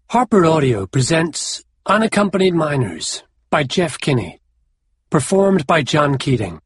Harper Audio presents Unaccompanied Minors by Jeff Kinney, performed by John Keating.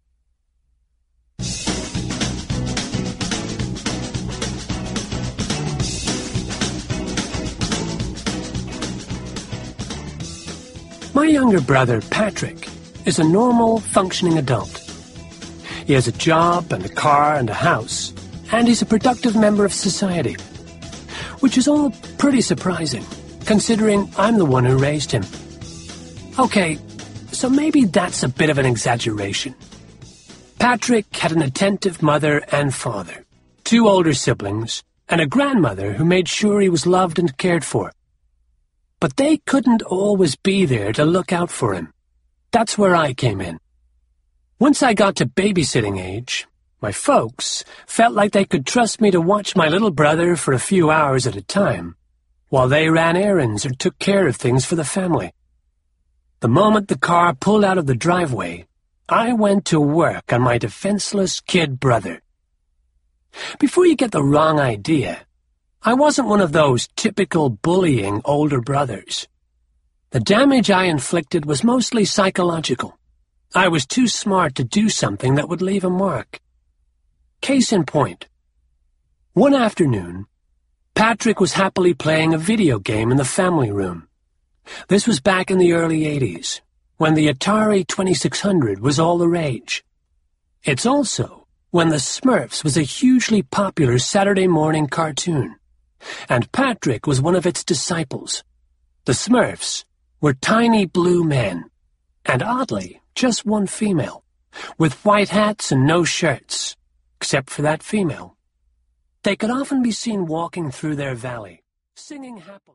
My younger brother, Patrick, is a normal, functioning adult. He has a job and a car and a house, and he's a productive member of society, which is all pretty surprising, considering I'm the one who raised him. Okay, so maybe that's a bit of an exaggeration. Patrick had an attentive mother and father, 2 older siblings, and a grandmother who made sure he was loved and cared for. But they couldn't always be there to look out for him. That's where I came in. Once I got to babysitting age, my folks felt like they could trust me to watch my little brother for a few hours at a time, while they ran errands or took care of things for the family. The moment the car pulled out of the driveway, I went to work on my defenseless kid brother. Before you get the wrong idea, I wasn't one of those typical bullying older brothers. The damage I inflicted was mostly psychological. I was too smart to do something that would leave a mark. Case in point. One afternoon, Patrick was happily playing a video game in the family room. This was back in the early 80s, when the Atari 2600 was all the rage. It's also when the Smurfs was a hugely popular Saturday morning cartoon, and Patrick was one of its disciples. The Smurfs were tiny blue men, and oddly, just one female, with white hats and no shirts. Except for that female. They could often be seen walking through their valley, singing happily.